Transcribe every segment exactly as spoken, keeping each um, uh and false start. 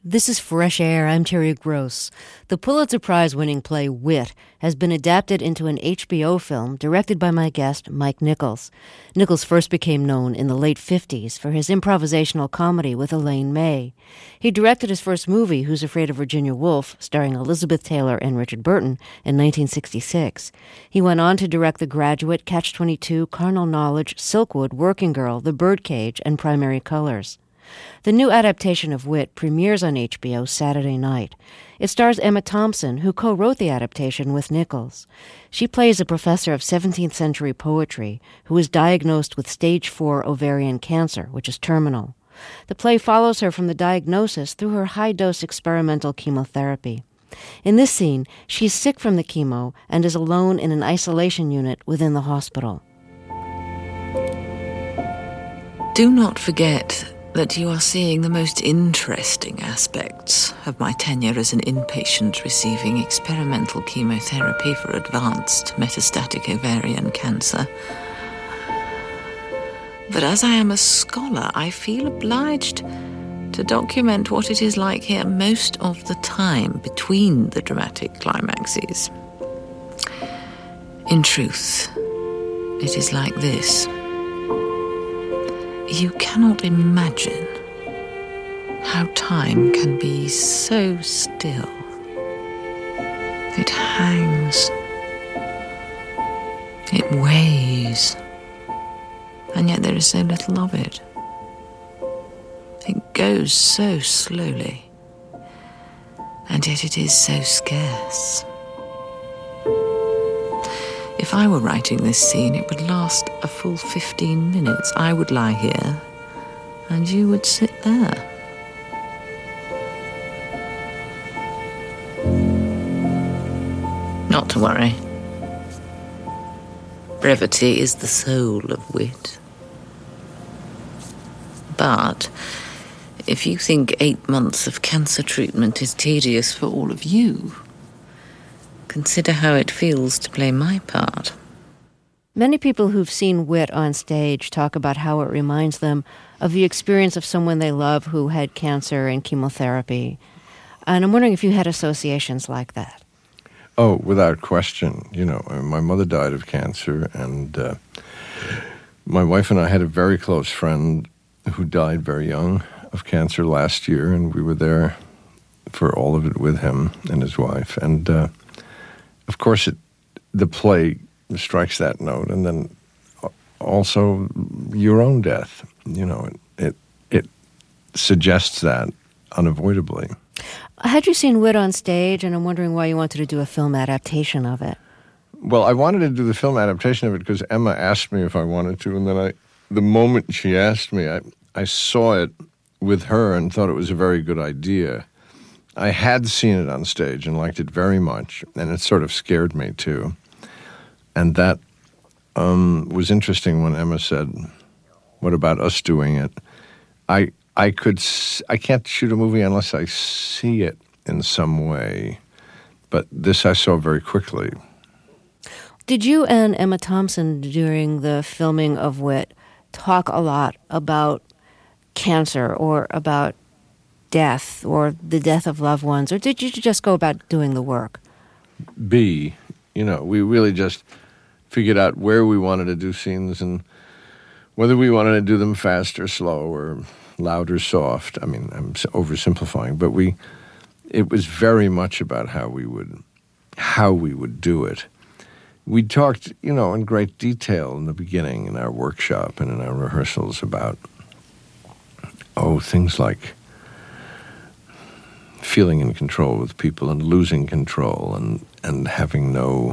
This is Fresh Air. I'm Terry Gross. The Pulitzer Prize-winning play Wit has been adapted into an H B O film directed by my guest, Mike Nichols. Nichols first became known in the late fifties for his improvisational comedy with Elaine May. He directed his first movie, Who's Afraid of Virginia Woolf, starring Elizabeth Taylor and Richard Burton, in nineteen sixty-six. He went on to direct The Graduate, Catch twenty-two, Carnal Knowledge, Silkwood, Working Girl, The Birdcage, and Primary Colors. The new adaptation of Wit premieres on H B O Saturday night. It stars Emma Thompson, who co-wrote the adaptation with Nichols. She plays a professor of seventeenth century poetry who is diagnosed with stage four ovarian cancer, which is terminal. The play follows her from the diagnosis through her high-dose experimental chemotherapy. In this scene, she's sick from the chemo and is alone in an isolation unit within the hospital. Do not forget that you are seeing the most interesting aspects of my tenure as an inpatient receiving experimental chemotherapy for advanced metastatic ovarian cancer. But as I am a scholar, I feel obliged to document what it is like here most of the time between the dramatic climaxes. In truth, it is like this. You cannot imagine how time can be so still. It hangs. It weighs. And yet there is so little of it. It goes so slowly. And yet it is so scarce. If I were writing this scene, it would last a full fifteen minutes. I would lie here, and you would sit there. Not to worry. Brevity is the soul of wit. But if you think eight months of cancer treatment is tedious for all of you, consider how it feels to play my part. Many people who've seen Wit on stage talk about how it reminds them of the experience of someone they love who had cancer and chemotherapy. And I'm wondering if you had associations like that. Oh, without question. You know, my mother died of cancer, and uh, my wife and I had a very close friend who died very young of cancer last year, and we were there for all of it with him and his wife. And uh, of course, it, the play strikes that note, and then also your own death. You know, it it, it suggests that unavoidably. Had you seen Wit on stage, and I'm wondering why you wanted to do a film adaptation of it? Well, I wanted to do the film adaptation of it because Emma asked me if I wanted to, and then I, the moment she asked me, I, I saw it with her and thought it was a very good idea. I had seen it on stage and liked it very much, and it sort of scared me too. And that um, was interesting when Emma said, "What about us doing it?" I I could I can't shoot a movie unless I see it in some way, but this I saw very quickly. Did you and Emma Thompson during the filming of Wit talk a lot about cancer or about death or the death of loved ones, or did you just go about doing the work? B, you know, we really just figured out where we wanted to do scenes and whether we wanted to do them fast or slow or loud or soft. I mean, I'm oversimplifying, but we, it was very much about how we would, how we would do it. We talked, you know, in great detail in the beginning in our workshop and in our rehearsals about, oh, things like feeling in control with people and losing control and, and having no,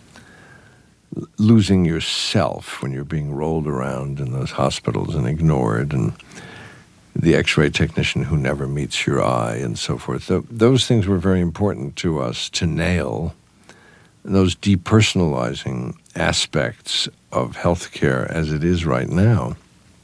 losing yourself when you're being rolled around in those hospitals and ignored, and the x-ray technician who never meets your eye and so forth. So those things were very important to us to nail, those depersonalizing aspects of healthcare as it is right now.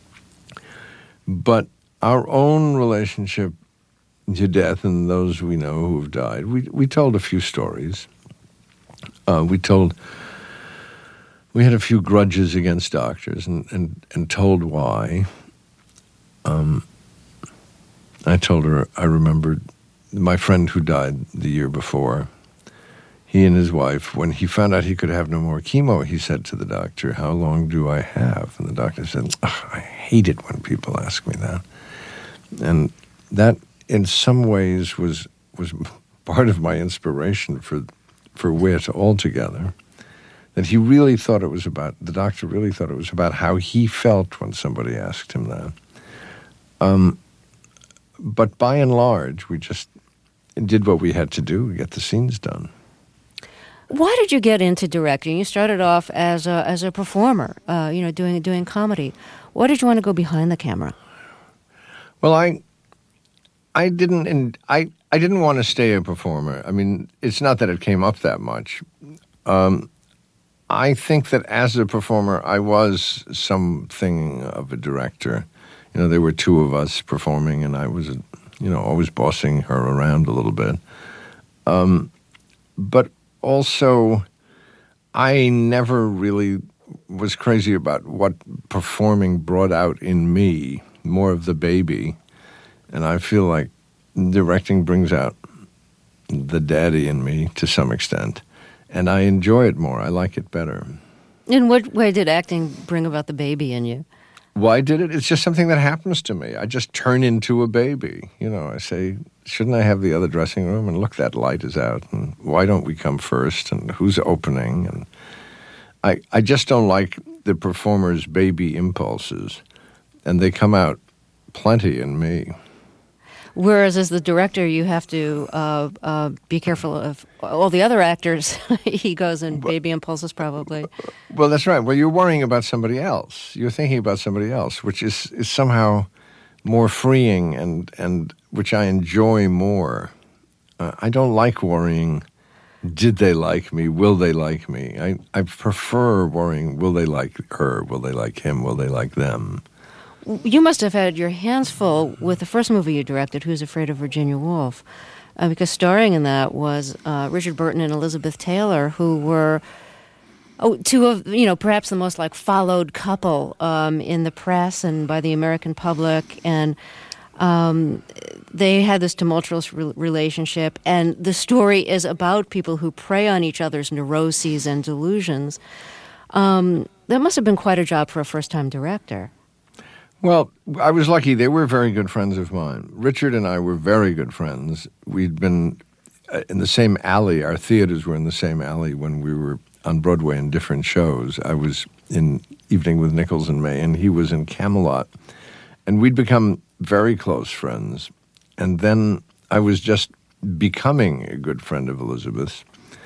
But our own relationship to death and those we know who have died, we we told a few stories. Uh, we told, we had a few grudges against doctors and, and, and told why. Um, I told her I remembered my friend who died the year before, he and his wife, when he found out he could have no more chemo, he said to the doctor, "How long do I have?" And the doctor said, "I hate it when people ask me that." And that, in some ways, was was part of my inspiration for for Wit altogether. That he really thought it was about, the doctor really thought it was about how he felt when somebody asked him that. Um, but by and large, we just did what we had to do to get the scenes done. Why did you get into directing? You started off as a as a performer, uh, you know, doing doing comedy. Why did you want to go behind the camera? Well, I I didn't and I, I didn't want to stay a performer. I mean, it's not that it came up that much. Um, I think that as a performer, I was something of a director. You know, there were two of us performing, and I was, you know, always bossing her around a little bit. Um, but also, I never really was crazy about what performing brought out in me, more of the baby. And I feel like directing brings out the daddy in me to some extent. And I enjoy it more. I like it better. In what way did acting bring about the baby in you? Why did it? It's just something that happens to me. I just turn into a baby. You know, I say, shouldn't I have the other dressing room? And look, that light is out. And why don't we come first? And who's opening? And I, I just don't like the performer's baby impulses. And they come out plenty in me. Whereas as the director, you have to uh, uh, be careful of all the other actors' egos and baby impulses, probably. Well, that's right. Well, you're worrying about somebody else. You're thinking about somebody else, which is, is somehow more freeing and, and which I enjoy more. Uh, I don't like worrying, did they like me? Will they like me? I, I prefer worrying, will they like her? Will they like him? Will they like them? You must have had your hands full with the first movie you directed, Who's Afraid of Virginia Woolf, uh, because starring in that was uh, Richard Burton and Elizabeth Taylor, who were oh, two of, you know, perhaps the most like followed couple um, in the press and by the American public, and um, they had this tumultuous re- relationship, and the story is about people who prey on each other's neuroses and delusions. Um, that must have been quite a job for a first-time director. Well, I was lucky. They were very good friends of mine. Richard and I were very good friends. We'd been in the same alley. Our theaters were in the same alley when we were on Broadway in different shows. I was in Evening with Nichols and May, and he was in Camelot. And we'd become very close friends. And then I was just becoming a good friend of Elizabeth's.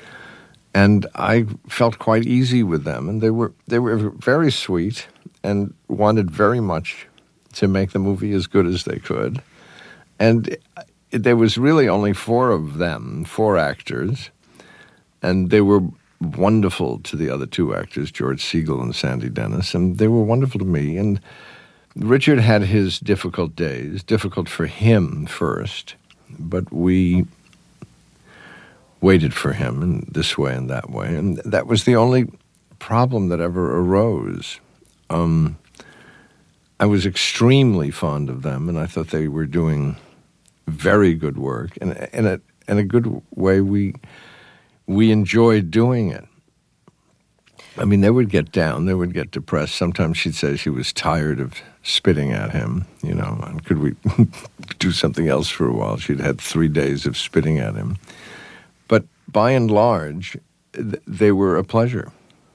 And I felt quite easy with them. And they were they were very sweet and wanted very much to make the movie as good as they could. And it, there was really only four of them, four actors, and they were wonderful to the other two actors, George Segal and Sandy Dennis, and they were wonderful to me. And Richard had his difficult days, difficult for him first, but we waited for him in this way and that way, and that was the only problem that ever arose. Um, I was extremely fond of them, and I thought they were doing very good work. And in a, in a good way, we we enjoyed doing it. I mean, they would get down, they would get depressed. Sometimes she'd say she was tired of spitting at him, you know, and could we do something else for a while? She'd had three days of spitting at him. But by and large, th- they were a pleasure.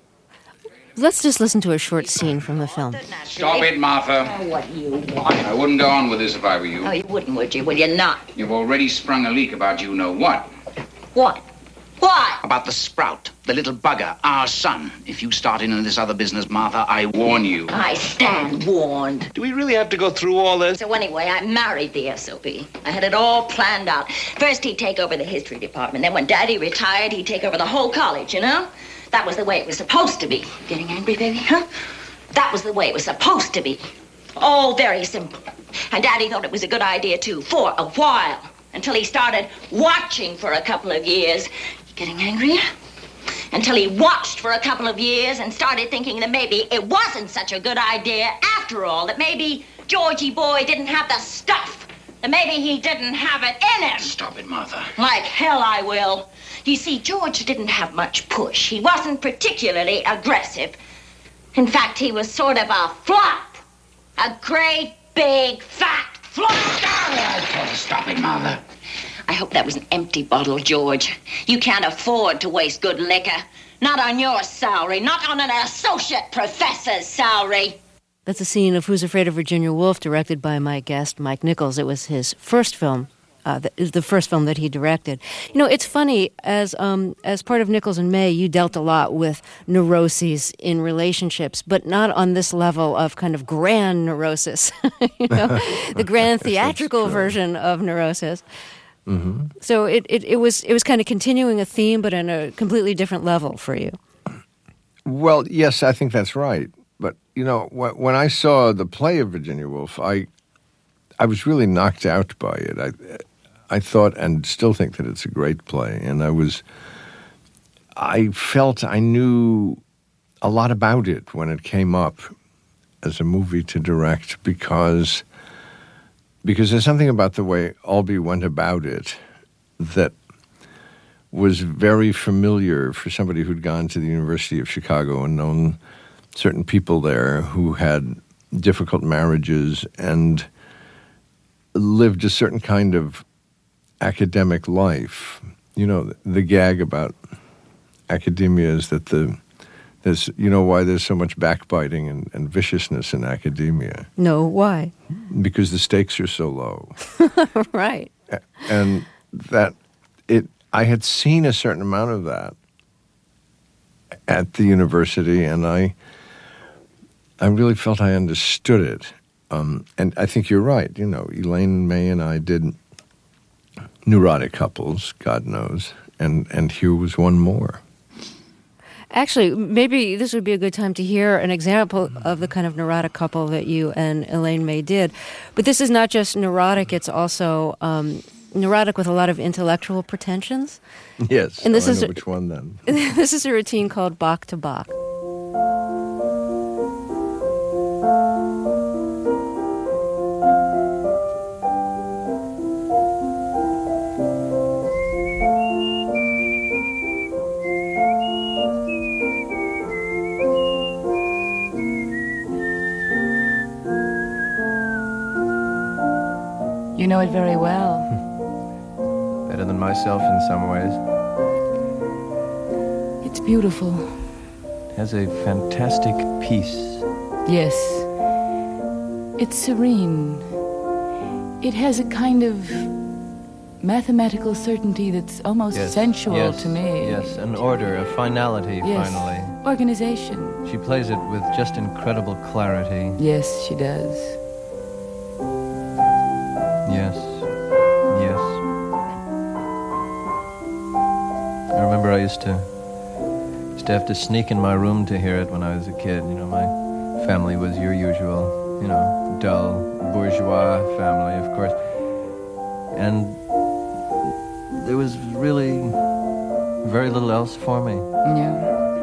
Let's just listen to a short scene from the film. Stop it, Martha. Oh, what do you want? I wouldn't go on with this if I were you. Oh, you wouldn't, would you? Will you not? You've already sprung a leak about you know what. What? What? About the sprout, the little bugger, our son. If you start in on this other business, Martha, I warn you. I stand warned. Do we really have to go through all this? So anyway, I married the S O B. I had it all planned out. First, he'd take over the history department. Then when Daddy retired, he'd take over the whole college, you know? That was the way it was supposed to be. Getting angry, baby, huh? That was the way it was supposed to be. All very simple. And Daddy thought it was a good idea, too, for a while. Until he started watching for a couple of years. Getting angrier? Until he watched for a couple of years and started thinking that maybe it wasn't such a good idea after all. That maybe Georgie boy didn't have the stuff then maybe he didn't have it in him. Stop it, Martha. Like hell I will. You see, George didn't have much push. He wasn't particularly aggressive. In fact, he was sort of a flop. A great, big, fat flop. Stop it, Martha. I hope that was an empty bottle, George. You can't afford to waste good liquor. Not on your salary. Not on an associate professor's salary. That's a scene of Who's Afraid of Virginia Woolf, directed by my guest, Mike Nichols. It was his first film. Uh, the, the first film that he directed. You know, it's funny, as um, as part of Nichols and May, you dealt a lot with neuroses in relationships, but not on this level of kind of grand neurosis, you know, the grand theatrical version of neurosis. Mm-hmm. So it, it, it was it was kind of continuing a theme, but on a completely different level for you. Well, yes, I think that's right. But, you know, wh- when I saw the play of Virginia Woolf, I I was really knocked out by it. I I thought and still think that it's a great play, and I was, I felt I knew a lot about it when it came up as a movie to direct because, because there's something about the way Albee went about it that was very familiar for somebody who'd gone to the University of Chicago and known certain people there who had difficult marriages and lived a certain kind of academic life. You know, the, the gag about academia is that the there's you know why there's so much backbiting and, and viciousness in academia. No, why? Because the stakes are so low. Right. And that it I had seen a certain amount of that at the university, and I I really felt I understood it. Um, and I think you're right. You know, Elaine May and I did neurotic couples, God knows, and, and here was one more. Actually, maybe this would be a good time to hear an example of the kind of neurotic couple that you and Elaine May did. But this is not just neurotic, it's also um, neurotic with a lot of intellectual pretensions. Yes, and this oh, is I know a, which one then. This is a routine called Bach to Bach. You know it very well. Better than myself in some ways. It's beautiful. It has a fantastic peace. Yes. It's serene. It has a kind of mathematical certainty that's almost Yes, sensual yes, to me. Yes, an order, a finality, Yes. finally. Organization. She plays it with just incredible clarity. Yes, she does. Yes. Yes. I remember I used to used to have to sneak in my room to hear it when I was a kid. You know, my family was your usual, you know, dull, bourgeois family, of course. And there was really very little else for me. Yeah.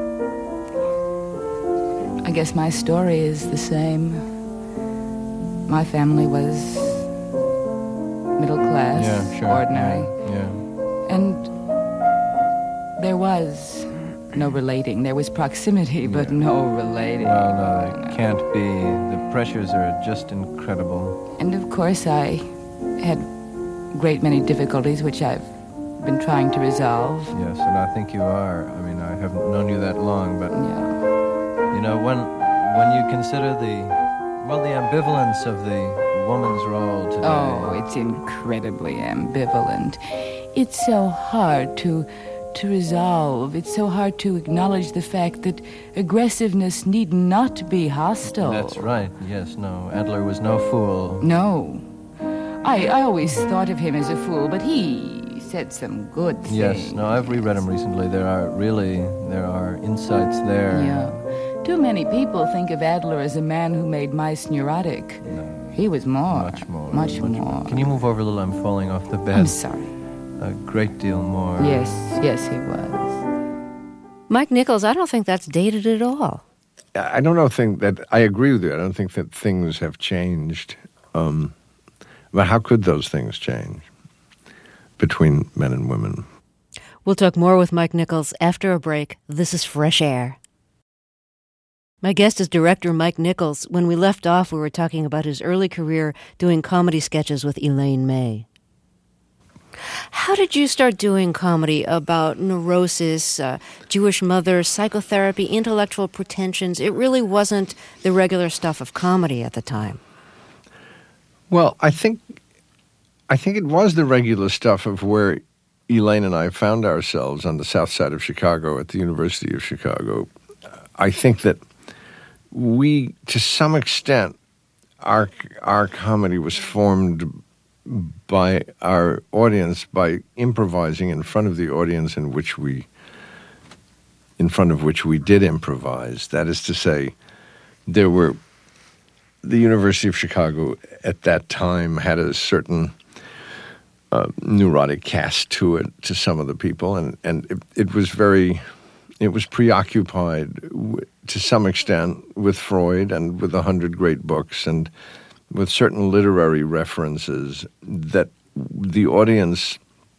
I guess my story is the same. My family was middle class, Yeah, sure. ordinary. Yeah. yeah. And there was no relating. There was proximity, but Yeah. no relating. Well, no, it can't be. The pressures are just incredible. And of course, I had a great many difficulties, which I've been trying to resolve. Yes, and I think you are. I mean, I haven't known you that long, but Yeah. you know, when when you consider the well, the ambivalence of the woman's role today. Oh, it's incredibly ambivalent. It's so hard to to resolve. It's so hard to acknowledge the fact that aggressiveness need not be hostile. That's right. Yes, no. Adler was no fool. No. I, I always thought of him as a fool, but he said some good things. Yes, no, I've reread him recently. There are really, there are insights there. Yeah. Too many people think of Adler as a man who made mice neurotic. No, He was more. much more. Much, more. Can you move over a little? I'm falling off the bed. I'm sorry. A great deal more. Yes, yes, he was. Mike Nichols, I don't think that's dated at all. I don't know think that I agree with you. I don't think that things have changed. Um, But how could those things change between men and women? We'll talk more with Mike Nichols after a break. This is Fresh Air. My guest is director Mike Nichols. When we left off, we were talking about his early career doing comedy sketches with Elaine May. How did you start doing comedy about neurosis, uh, Jewish mother, psychotherapy, intellectual pretensions? It really wasn't the regular stuff of comedy at the time. Well, I think I think it was the regular stuff of where Elaine and I found ourselves on the south side of Chicago at the University of Chicago. I think that we, to some extent, our our comedy was formed by our audience by improvising in front of the audience in which we in front of which we did improvise. That is to say, there were the University of Chicago at that time had a certain uh, neurotic cast to it to some of the people, and and it, it was very it was preoccupied w- to some extent with Freud and with a hundred great books and with certain literary references that the audience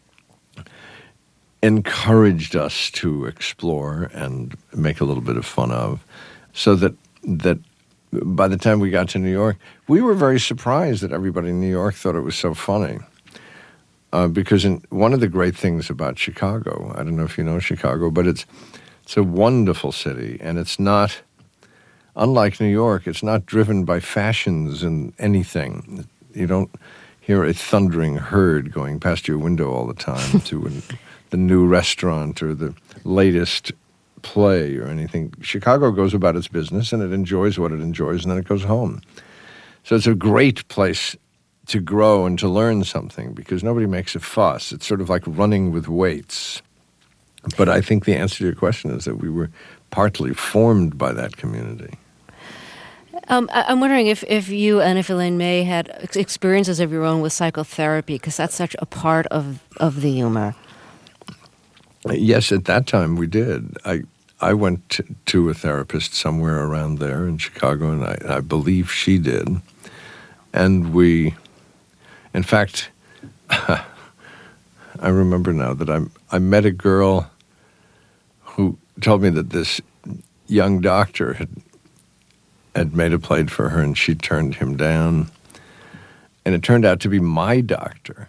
encouraged us to explore and make a little bit of fun of, so that that by the time we got to New York, we were very surprised that everybody in New York thought it was so funny. Uh, because in, one of the great things about Chicago, I don't know if you know Chicago, but it's it's a wonderful city, and it's not, unlike New York, it's not driven by fashions and anything. You don't hear a thundering herd going past your window all the time to an, the new restaurant or the latest play or anything. Chicago goes about its business, and it enjoys what it enjoys, and then it goes home. So it's a great place to grow and to learn something because nobody makes a fuss. It's sort of like running with weights. But I think the answer to your question is that we were partly formed by that community. Um, I- I'm wondering if, if you and if Elaine May had ex- experiences of your own with psychotherapy, because that's such a part of, of the humor. Yes, at that time we did. I I went to, to a therapist somewhere around there in Chicago, and I, I believe she did. And we, in fact, I remember now that I I met a girl who told me that this young doctor had had made a play for her, and she turned him down. And it turned out to be my doctor.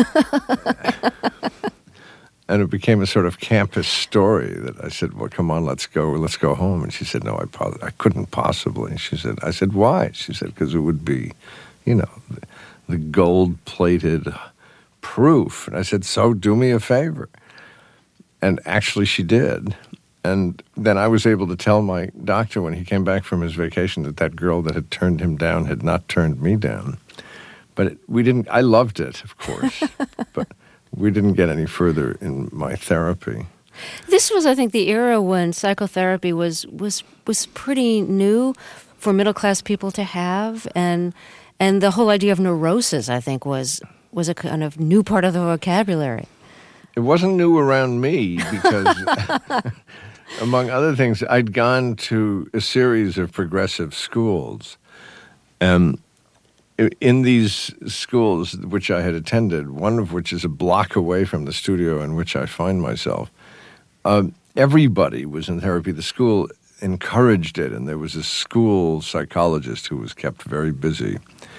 And it became a sort of campus story that I said, well, come on, let's go, let's go home. And she said, no, I, po- I couldn't possibly. She said, I said, why? She said, because it would be, you know, the, the gold-plated proof. And I said, so do me a favor. And actually she did. And then I was able to tell my doctor when he came back from his vacation that that girl that had turned him down had not turned me down. But it, we didn't, I loved it, of course, but we didn't get any further in my therapy. This was, I think, the era when psychotherapy was was was pretty new for middle-class people to have, and and the whole idea of neurosis, I think, was was a kind of new part of the vocabulary. It wasn't new around me because, among other things, I'd gone to a series of progressive schools, and in these schools which I had attended, one of which is a block away from the studio in which I find myself, uh, everybody was in therapy. The school encouraged it, and there was a school psychologist who was kept very busy.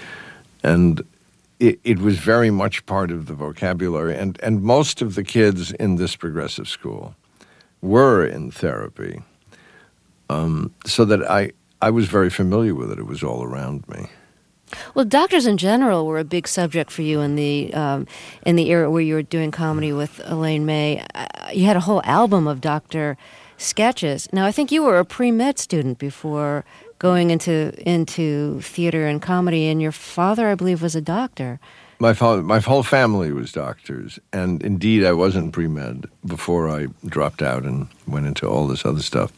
And it, it was very much part of the vocabulary. And, and most of the kids in this progressive school were in therapy, um, so that I, I was very familiar with it. It was all around me. Well, doctors in general were a big subject for you in the um, in the era where you were doing comedy with Elaine May. Uh, you had a whole album of doctor sketches. Now, I think you were a pre-med student before going into into theater and comedy, and your father, I believe, was a doctor. My father, my whole family was doctors, and indeed, I wasn't pre-med before I dropped out and went into all this other stuff.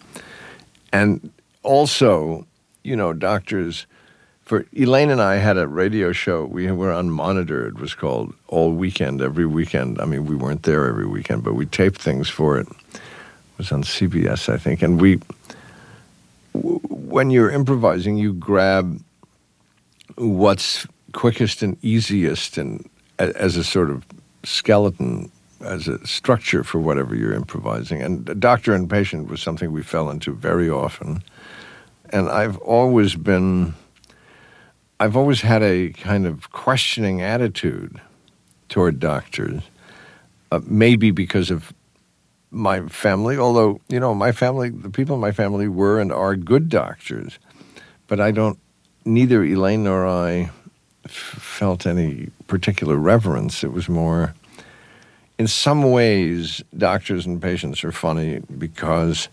And also, you know, doctors. For Elaine and I had a radio show. We were on Monitor. It was called All Weekend, every weekend. I mean, we weren't there every weekend, but we taped things for it. It was on C B S, I think. And we, w- when you're improvising, you grab what's quickest and easiest and as a sort of skeleton, as a structure for whatever you're improvising. And doctor and patient was something we fell into very often. And I've always been, I've always had a kind of questioning attitude toward doctors, uh, maybe because of my family, although, you know, my family, the people in my family were and are good doctors. But I don't, neither Elaine nor I f- felt any particular reverence. It was more, in some ways, doctors and patients are funny because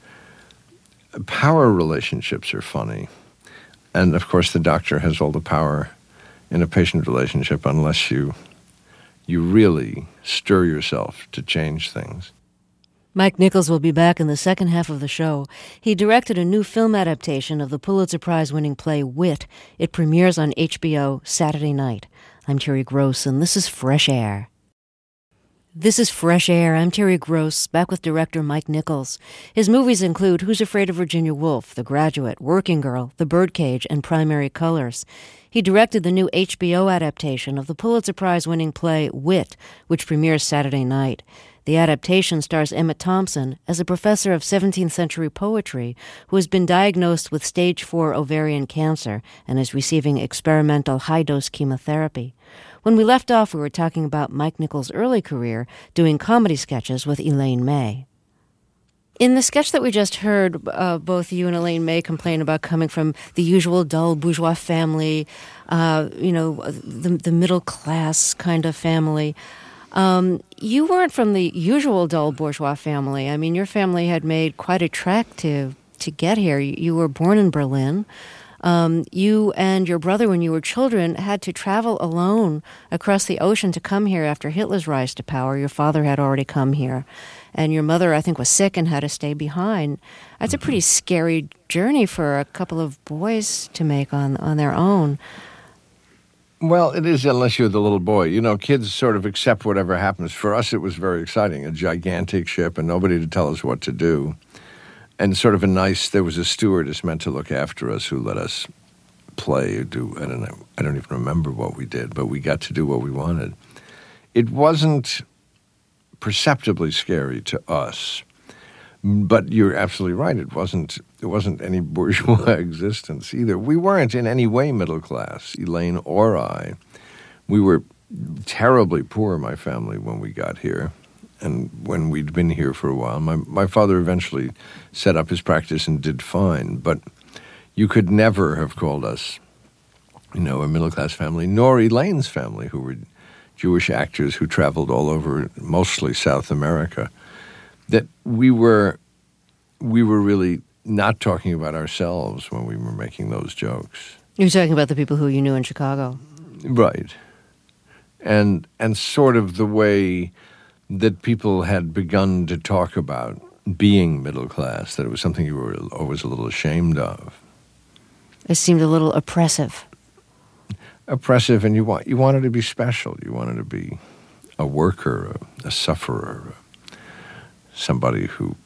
power relationships are funny. And, of course, the doctor has all the power in a patient relationship unless you you really stir yourself to change things. Mike Nichols will be back in the second half of the show. He directed a new film adaptation of the Pulitzer Prize-winning play Wit. It premieres on H B O Saturday night. I'm Terry Gross, and this is Fresh Air. This is Fresh Air. I'm Terry Gross, back with director Mike Nichols. His movies include Who's Afraid of Virginia Woolf, The Graduate, Working Girl, The Birdcage, and Primary Colors. He directed the new H B O adaptation of the Pulitzer Prize-winning play Wit, which premieres Saturday night. The adaptation stars Emma Thompson as a professor of seventeenth century poetry who has been diagnosed with stage four ovarian cancer and is receiving experimental high-dose chemotherapy. When we left off, we were talking about Mike Nichols' early career doing comedy sketches with Elaine May. In the sketch that we just heard, uh, both you and Elaine May complain about coming from the usual dull bourgeois family, uh, you know, the, the middle-class kind of family. Um, you weren't from the usual dull bourgeois family. I mean, your family had made quite a trek to, to get here. You, you were born in Berlin. Um, you and your brother, when you were children, had to travel alone across the ocean to come here after Hitler's rise to power. Your father had already come here. And your mother, I think, was sick and had to stay behind. That's a pretty scary journey for a couple of boys to make on, on their own. Well, it is unless you're the little boy. You know, kids sort of accept whatever happens. For us, it was very exciting, a gigantic ship and nobody to tell us what to do. And sort of a nice, there was a stewardess meant to look after us who let us play or do, I don't know, I don't even remember what we did, but we got to do what we wanted. It wasn't perceptibly scary to us, but you're absolutely right. It wasn't, it wasn't any bourgeois existence either. We weren't in any way middle class, Elaine or I. We were terribly poor, my family, when we got here. And when we'd been here for a while, my my father eventually set up his practice and did fine. But you could never have called us, you know, a middle-class family, nor Elaine's family, who were Jewish actors who traveled all over, mostly South America. That we were, we were really not talking about ourselves when we were making those jokes. You're talking about the people who you knew in Chicago. Right. And and sort of the way that people had begun to talk about being middle class, that it was something you were always a little ashamed of. It seemed a little oppressive. Oppressive, and you want you wanted to be special. You wanted to be a worker, a, a sufferer, somebody who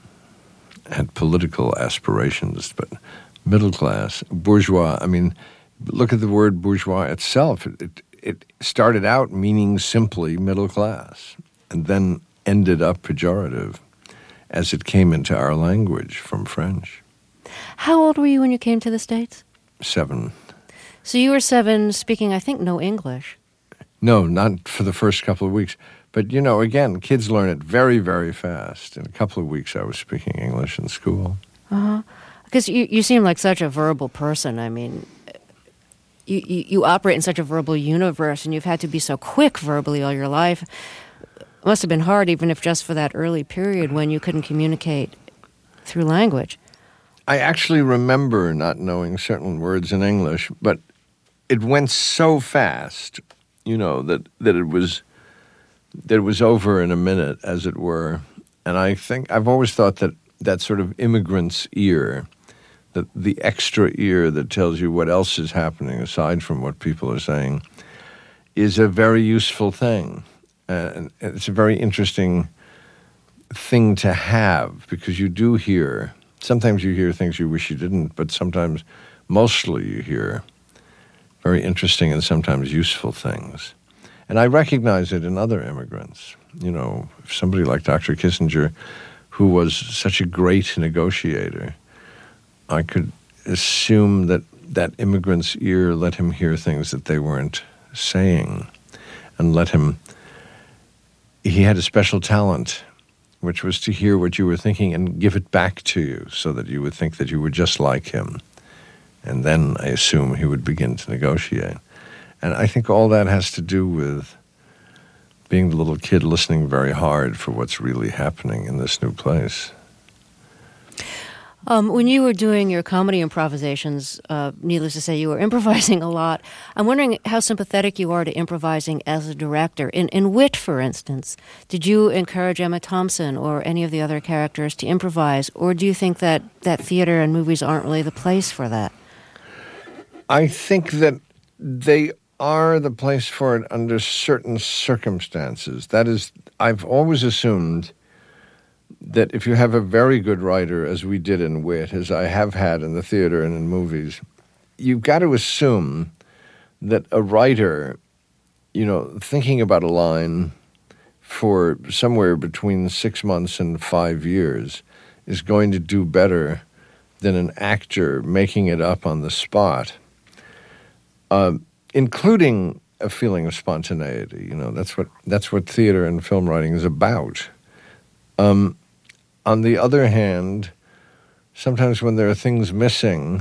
had political aspirations, but middle class, bourgeois. I mean, look at the word bourgeois itself. It, it, it started out meaning simply middle class, and then ended up pejorative as it came into our language from French. How old were you when you came to the States? Seven. So you were seven, speaking, I think, no English. No, not for the first couple of weeks. But, you know, again, kids learn it very, very fast. In a couple of weeks, I was speaking English in school. Uh-huh. Because you, you seem like such a verbal person. I mean, you, you, you operate in such a verbal universe, and you've had to be so quick verbally all your life. It must have been hard, even if just for that early period when you couldn't communicate through language. I actually remember not knowing certain words in English, but it went so fast, you know, that, that it was that it was over in a minute, as it were. And I think I've always thought that that sort of immigrant's ear, that the extra ear that tells you what else is happening aside from what people are saying, is a very useful thing. And it's a very interesting thing to have, because you do hear, sometimes you hear things you wish you didn't, but sometimes, mostly you hear very interesting and sometimes useful things. And I recognize it in other immigrants. You know, somebody like Doctor Kissinger, who was such a great negotiator, I could assume that that immigrant's ear let him hear things that they weren't saying, and let him, he had a special talent, which was to hear what you were thinking and give it back to you so that you would think that you were just like him. And then I assume he would begin to negotiate. And I think all that has to do with being the little kid listening very hard for what's really happening in this new place. Um, when you were doing your comedy improvisations, uh, needless to say, you were improvising a lot. I'm wondering how sympathetic you are to improvising as a director. In, in Wit, for instance, did you encourage Emma Thompson or any of the other characters to improvise, or do you think that, that theater and movies aren't really the place for that? I think that they are the place for it under certain circumstances. That is, I've always assumed that if you have a very good writer, as we did in Wit, as I have had in the theater and in movies, you've got to assume that a writer, you know, thinking about a line for somewhere between six months and five years is going to do better than an actor making it up on the spot, uh, including a feeling of spontaneity. You know, that's what that's what theater and film writing is about. Um, on the other hand, sometimes when there are things missing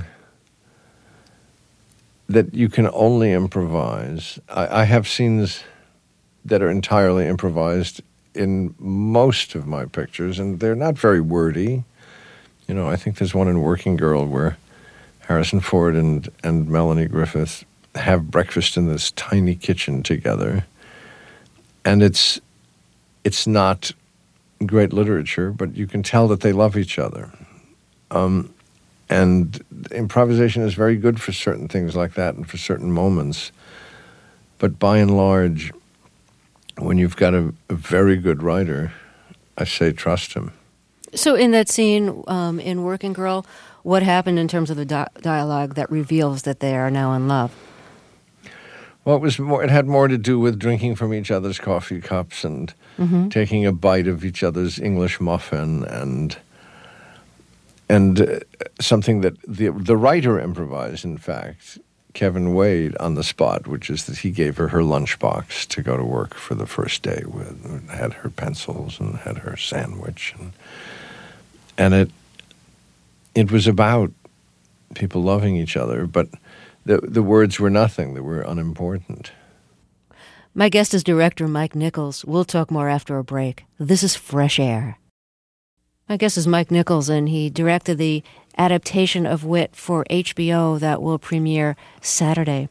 that you can only improvise, I, I have scenes that are entirely improvised in most of my pictures, and they're not very wordy. You know, I think there's one in Working Girl where Harrison Ford and, and Melanie Griffith have breakfast in this tiny kitchen together, and it's it's not great literature, but you can tell that they love each other. Um, and improvisation is very good for certain things like that and for certain moments. But by and large, when you've got a, a very good writer, I say trust him. So in that scene um, in Working Girl, what happened in terms of the di- dialogue that reveals that they are now in love? Well, it was more. It had more to do with drinking from each other's coffee cups and mm-hmm. taking a bite of each other's English muffin, and and uh, something that the the writer improvised. In fact, Kevin Wade on the spot, which is that he gave her her lunchbox to go to work for the first day with, had her pencils and had her sandwich, and and it it was about people loving each other, but The, the words were nothing. They were unimportant. My guest is director Mike Nichols. We'll talk more after a break. This is Fresh Air. My guest is Mike Nichols, and he directed the adaptation of Wit for H B O that will premiere Saturday.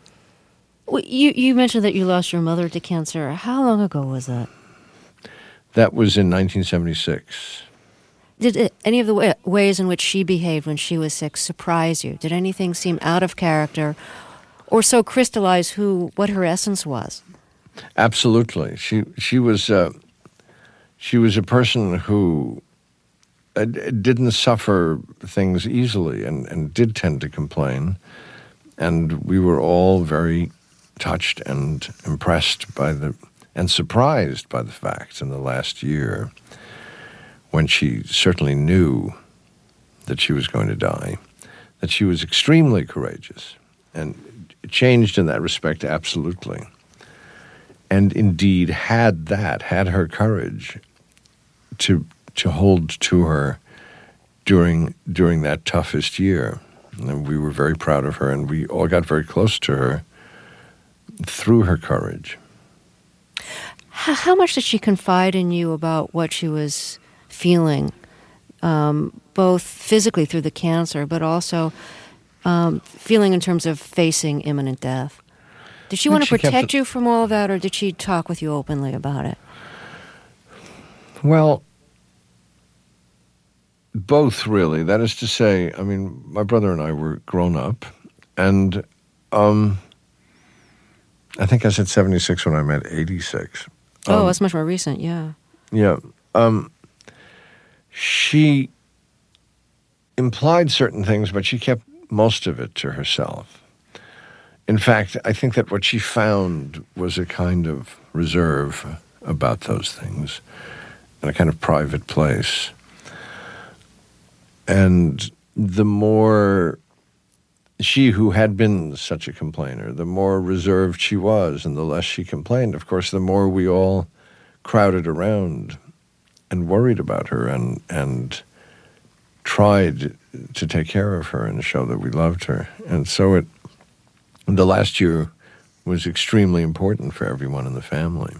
You, you mentioned that you lost your mother to cancer. How long ago was that? That was in nineteen seventy-six. Did it, any of the way, ways in which she behaved when she was sick surprise you? Did anything seem out of character or so crystallize who what her essence was? Absolutely. She she was uh, she was a person who uh, didn't suffer things easily and, and did tend to complain. And we were all very touched and impressed by the and surprised by the facts in the last year, when she certainly knew that she was going to die, that she was extremely courageous and changed in that respect absolutely. And indeed had that, had her courage to to hold to her during during that toughest year. And we were very proud of her, and we all got very close to her through her courage. How, how much did she confide in you about what she was feeling, um, both physically through the cancer, but also um, feeling in terms of facing imminent death? Did she want to protect you from all of that, or did she talk with you openly about it? Well, both, really. That is to say, I mean, my brother and I were grown up, and um, I think I said seventy-six when I met eighty-six. Oh, um, that's much more recent, yeah. Yeah. Um, she implied certain things, but she kept most of it to herself. in fact, I think that what she found was a kind of reserve about those things, and a kind of private place. And the more she, who had been such a complainer, the more reserved she was and the less she complained, of course, the more we all crowded around and worried about her and and tried to take care of her and show that we loved her. And so it, the last year was extremely important for everyone in the family.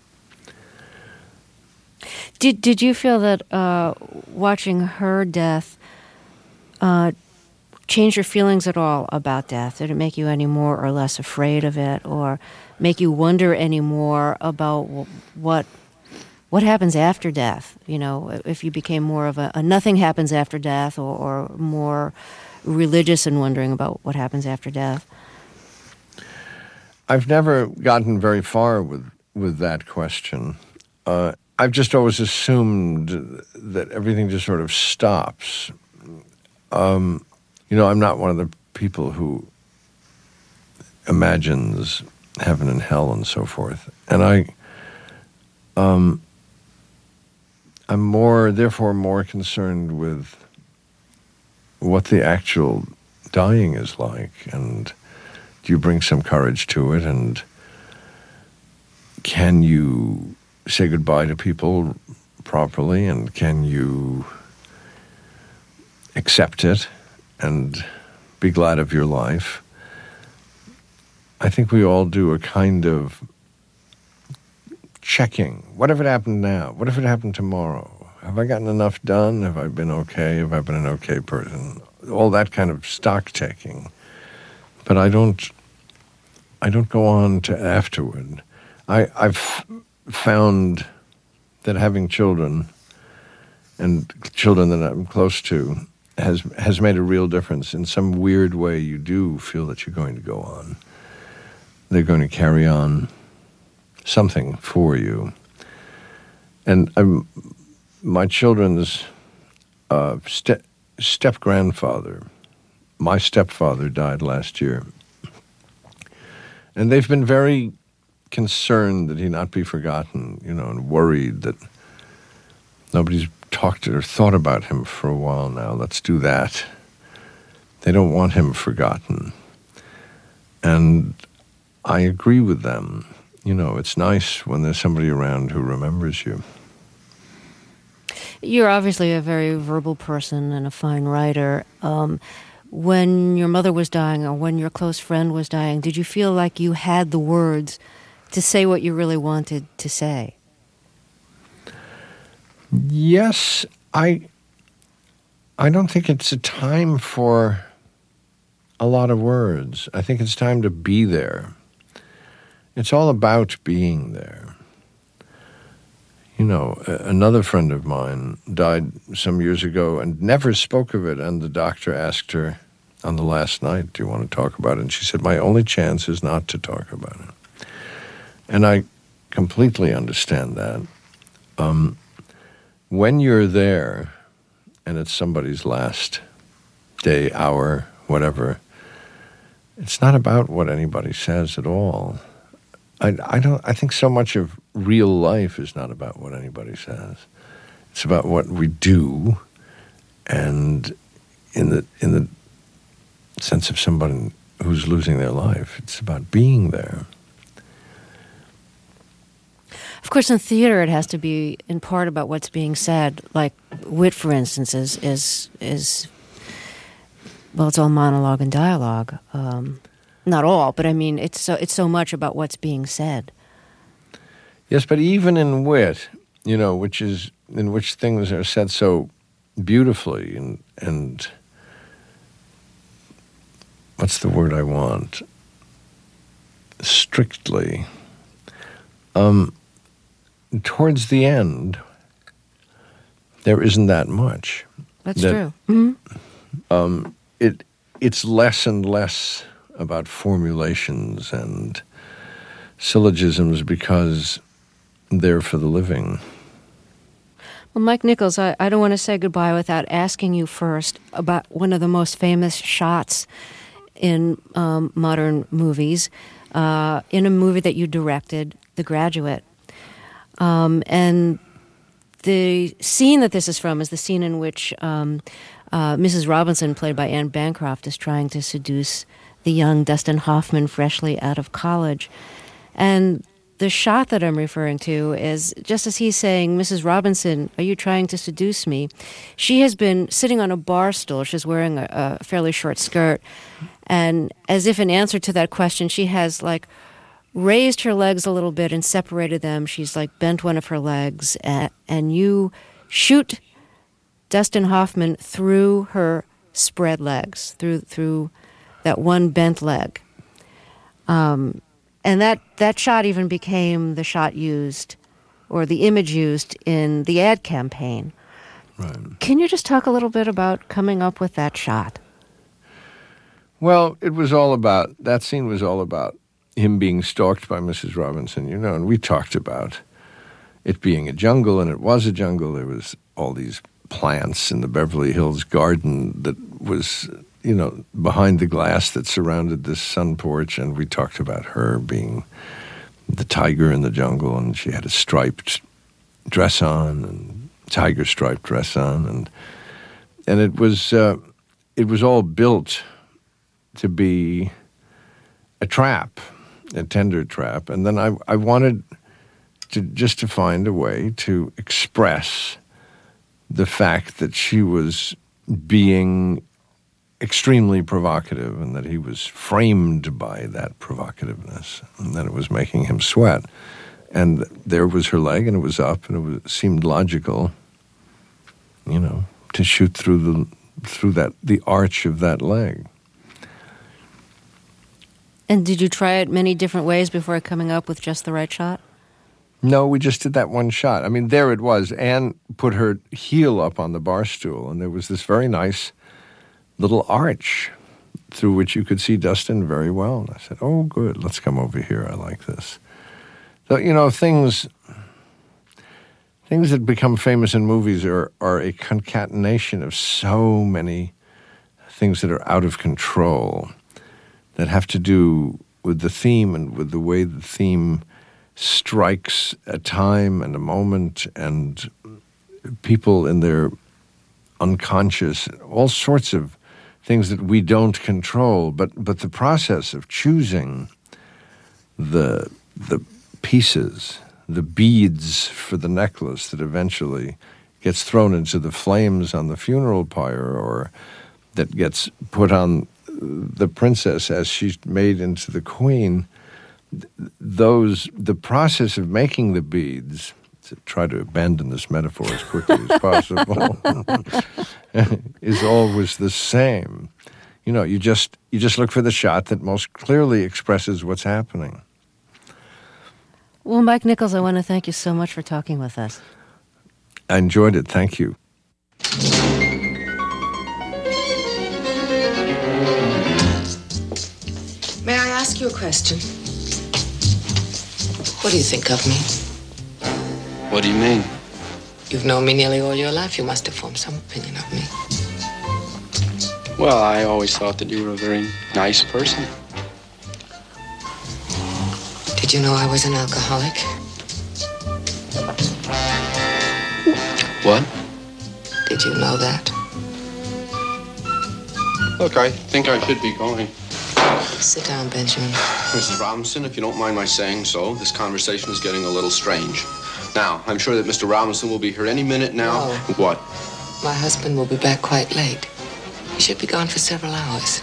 Did Did you feel that uh, watching her death uh, change your feelings at all about death? Did it make you any more or less afraid of it, or make you wonder any more about what what happens after death? You know, if you became more of a, a nothing happens after death, or, or more religious and wondering about what happens after death? I've never gotten very far with with that question. Uh, I've just always assumed that everything just sort of stops. Um, you know, I'm not one of the people who imagines heaven and hell and so forth. And I, um, I'm more, therefore, more concerned with what the actual dying is like, and do you bring some courage to it, and can you say goodbye to people properly, and can you accept it and be glad of your life? I think we all do a kind of checking. What if it happened now? What if it happened tomorrow? Have I gotten enough done? Have I been okay? Have I been an okay person? All that kind of stock taking. But I don't I don't go on to afterward. I, I've found that having children, and children that I'm close to, has has made a real difference. In some weird way, you do feel that you're going to go on. They're going to carry on something for you. And I'm, my children's uh, ste- step-grandfather, my stepfather died last year. And they've been very concerned that he not be forgotten, you know, and worried that nobody's talked or thought about him for a while now. Let's do that. They don't want him forgotten. And I agree with them. You know, it's nice when there's somebody around who remembers you. You're obviously a very verbal person and a fine writer. Um, when your mother was dying, or when your close friend was dying, did you feel like you had the words to say what you really wanted to say? Yes, I I don't think it's a time for a lot of words. I think it's time to be there. It's all about being there. You know, another friend of mine died some years ago and never spoke of it, and the doctor asked her on the last night, do you want to talk about it? And she said, my only chance is not to talk about it. And I completely understand that. Um, when you're there, and it's somebody's last day, hour, whatever, it's not about what anybody says at all. I, I don't. I think so much of real life is not about what anybody says. It's about what we do, and in the in the sense of somebody who's losing their life, it's about being there. Of course, in theater, it has to be in part about what's being said. Like wit, for instance, is is is well, it's all monologue and dialogue. Um, not all, but I mean, it's so it's so much about what's being said. Yes, but even in wit, you know, which is in which things are said so beautifully and and what's the word I want? Strictly. Um, towards the end, there isn't that much. That's that, true. Mm-hmm. Um, it it's less and less about formulations and syllogisms because they're for the living. Well, Mike Nichols, I, I don't want to say goodbye without asking you first about one of the most famous shots in um, modern movies, uh, in a movie that you directed, The Graduate. Um, and the scene that this is from is the scene in which um, uh, Missus Robinson, played by Anne Bancroft, is trying to seduce the young Dustin Hoffman, freshly out of college. And the shot that I'm referring to is just as he's saying, Missus Robinson, are you trying to seduce me? She has been sitting on a bar stool. She's wearing a, a fairly short skirt. And as if in answer to that question, she has like raised her legs a little bit and separated them. She's like bent one of her legs. And, and you shoot Dustin Hoffman through her spread legs, through through that one bent leg. Um And that, that shot even became the shot used, or the image used in the ad campaign. Right. Can you just talk a little bit about coming up with that shot? Well, it was all about, that scene was all about him being stalked by Missus Robinson, you know, and we talked about it being a jungle, and it was a jungle. There was all these plants in the Beverly Hills garden that was, you know, behind the glass that surrounded this sun porch, and we talked about her being the tiger in the jungle, and she had a striped dress on, and tiger striped dress on, and and it was uh, it was all built to be a trap, a tender trap, and then I I wanted to just to find a way to express the fact that she was being extremely provocative, and that he was framed by that provocativeness, and that it was making him sweat. And there was her leg, and it was up, and it was, seemed logical, you know, to shoot through the through that the arch of that leg. And did you try it many different ways before coming up with just the right shot? No, we just did that one shot. I mean, there it was. Anne put her heel up on the bar stool, and there was this very nice little arch through which you could see Dustin very well. And I said, oh, good, let's come over here. I like this. So, you know, things things that become famous in movies are, are a concatenation of so many things that are out of control that have to do with the theme and with the way the theme strikes a time and a moment and people in their unconscious, all sorts of things that we don't control, but but the process of choosing the the pieces, the beads for the necklace that eventually gets thrown into the flames on the funeral pyre, or that gets put on the princess as she's made into the queen, those the process of making the beads, to try to abandon this metaphor as quickly as possible, is always the same. You know, you just you just look for the shot that most clearly expresses what's happening. Well, Mike Nichols, I want to thank you so much for talking with us. I enjoyed it. Thank you. May I ask you a question? What do you think of me? What do you mean? You've known me nearly all your life. You must have formed some opinion of me. Well, I always thought that you were a very nice person. Did you know I was an alcoholic? What? Did you know that? Look, I think I should be going. Sit down, Benjamin. Missus Robinson, if you don't mind my saying so, this conversation is getting a little strange. Now, I'm sure that Mister Robinson will be here any minute now. No. What? My husband will be back quite late. He should be gone for several hours.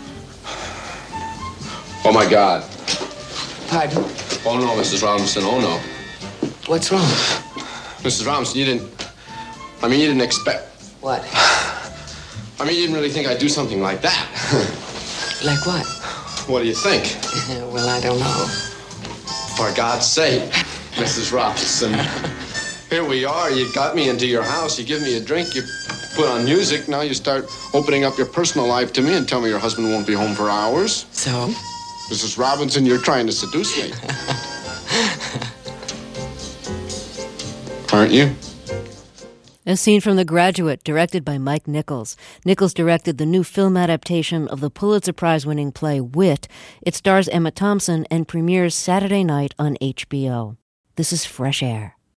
Oh, my God. Pardon? Oh, no, Missus Robinson, oh, no. What's wrong? Missus Robinson, you didn't... I mean, you didn't expect... What? I mean, you didn't really think I'd do something like that. Like what? What do you think? Well, I don't know. For God's sake, Missus Robinson. Here we are. You got me into your house. You give me a drink. You put on music. Now you start opening up your personal life to me and tell me your husband won't be home for hours. So? Missus Robinson, you're trying to seduce me. Aren't you? A scene from The Graduate, directed by Mike Nichols. Nichols directed the new film adaptation of the Pulitzer Prize-winning play Wit. It stars Emma Thompson and premieres Saturday night on H B O. This is Fresh Air.